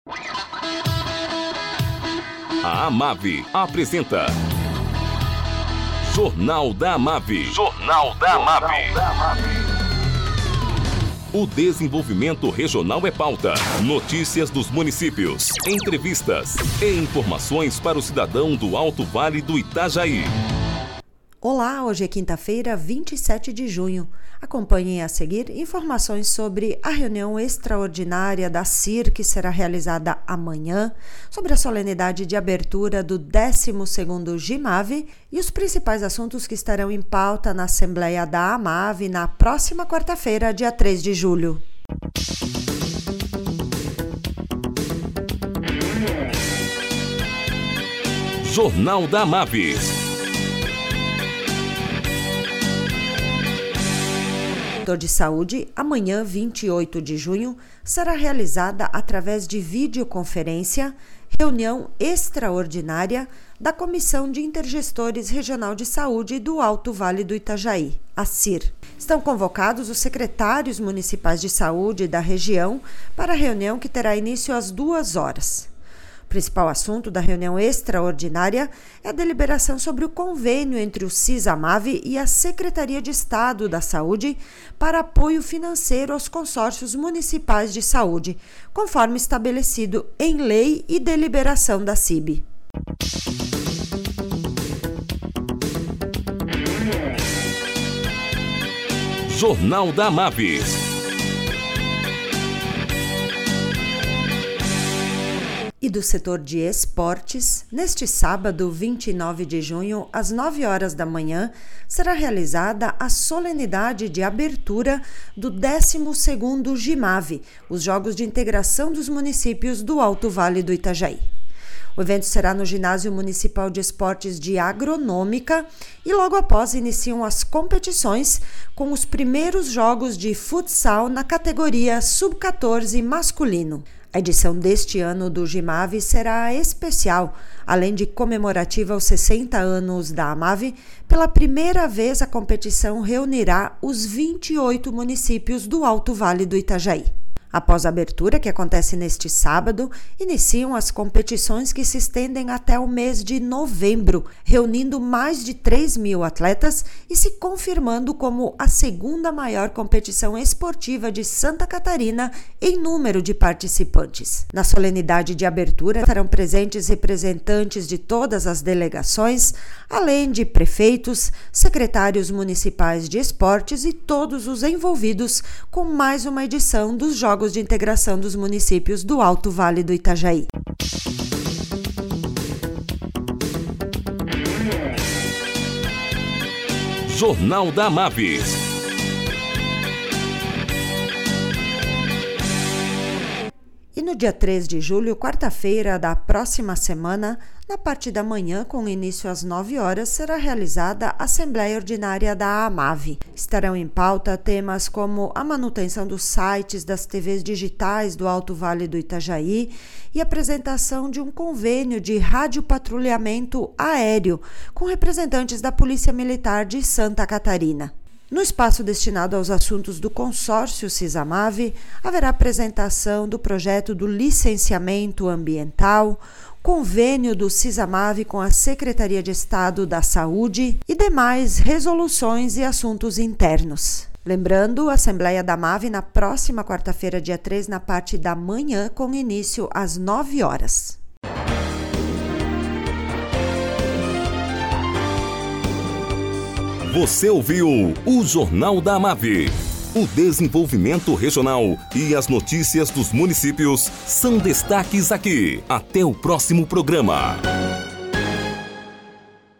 A Amave apresenta Jornal da Amave. Jornal da Amave. O desenvolvimento regional é pauta. Notícias dos municípios, entrevistas e informações para o cidadão do Alto Vale do Itajaí. Olá, hoje é quinta-feira, 27 de junho. Acompanhem a seguir informações sobre a reunião extraordinária da CIR, que será realizada amanhã, sobre a solenidade de abertura do 12º GIMAVE e os principais assuntos que estarão em pauta na Assembleia da Amave na próxima quarta-feira, dia 3 de julho. Jornal da Amave. De saúde, amanhã, 28 de junho, será realizada através de videoconferência reunião extraordinária da Comissão de Intergestores Regional de Saúde do Alto Vale do Itajaí, a CIR. Estão convocados os secretários municipais de saúde da região para a reunião que terá início às 2 horas. O principal assunto da reunião extraordinária é a deliberação sobre o convênio entre o CISAMAVE e a Secretaria de Estado da Saúde para apoio financeiro aos consórcios municipais de saúde, conforme estabelecido em lei e deliberação da CIB. Jornal da Amave. E do setor de esportes, neste sábado, 29 de junho, às 9 horas da manhã, será realizada a solenidade de abertura do 12º GIMAVE, os Jogos de Integração dos Municípios do Alto Vale do Itajaí. O evento será no Ginásio Municipal de Esportes de Agronômica e logo após iniciam as competições com os primeiros jogos de futsal na categoria Sub-14 masculino. A edição deste ano do GIMAVE será especial, além de comemorativa aos 60 anos da Amave. Pela primeira vez, a competição reunirá os 28 municípios do Alto Vale do Itajaí. Após a abertura, que acontece neste sábado, iniciam as competições que se estendem até o mês de novembro, reunindo mais de 3.000 atletas e se confirmando como a segunda maior competição esportiva de Santa Catarina em número de participantes. Na solenidade de abertura, estarão presentes representantes de todas as delegações, além de prefeitos, secretários municipais de esportes e todos os envolvidos com mais uma edição dos Jogos de Integração dos Municípios do Alto Vale do Itajaí. Jornal da Amave. E no dia 3 de julho, quarta-feira da próxima semana, na parte da manhã, com início às 9 horas, será realizada a Assembleia Ordinária da Amave. Estarão em pauta temas como a manutenção dos sites das TVs digitais do Alto Vale do Itajaí e a apresentação de um convênio de radiopatrulhamento aéreo com representantes da Polícia Militar de Santa Catarina. No espaço destinado aos assuntos do consórcio CISAMAVE, haverá apresentação do projeto do licenciamento ambiental, convênio do CISAMAVE com a Secretaria de Estado da Saúde e demais resoluções e assuntos internos. Lembrando, a Assembleia da Amave na próxima quarta-feira, dia 3, na parte da manhã, com início às 9 horas. Você ouviu o Jornal da Amave. O desenvolvimento regional e as notícias dos municípios são destaques aqui. Até o próximo programa.